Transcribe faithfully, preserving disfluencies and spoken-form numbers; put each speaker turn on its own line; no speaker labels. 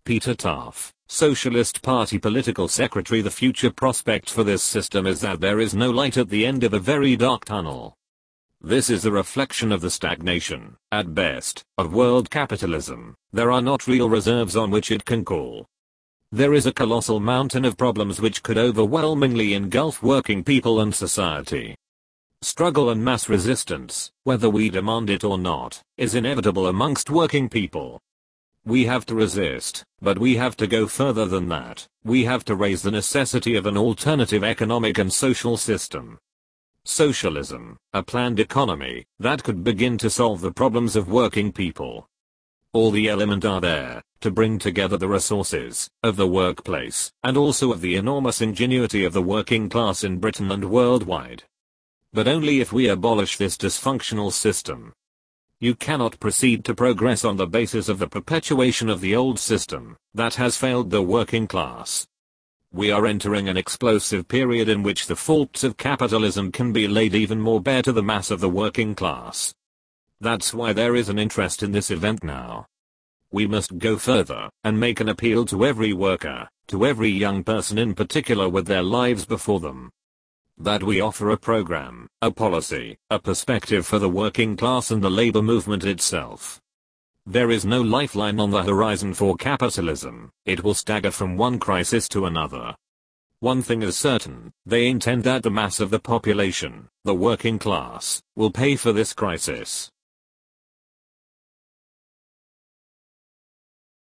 Peter Taft, Socialist Party political secretary. The future prospect for this system is that there is no light at the end of a very dark tunnel. This is a reflection of the stagnation, at best, of world capitalism. There are not real reserves on which it can call. There is a colossal mountain of problems which could overwhelmingly engulf working people and society. Struggle and mass resistance, whether we demand it or not, is inevitable amongst working people. We have to resist, but we have to go further than that. We have to raise the necessity of an alternative economic and social system. Socialism, a planned economy, that could begin to solve the problems of working people. All the elements are there, to bring together the resources, of the workplace, and also of the enormous ingenuity of the working class in Britain and worldwide. But only if we abolish this dysfunctional system. You cannot proceed to progress on the basis of the perpetuation of the old system, that has failed the working class. We are entering an explosive period in which the faults of capitalism can be laid even more bare to the mass of the working class. That's why there is an interest in this event now. We must go further, and make an appeal to every worker, to every young person in particular with their lives before them. That we offer a program, a policy, a perspective for the working class and the labor movement itself. There is no lifeline on the horizon for capitalism. It will stagger from one crisis to another. One thing is certain, they intend that the mass of the population, the working class, will pay for this crisis.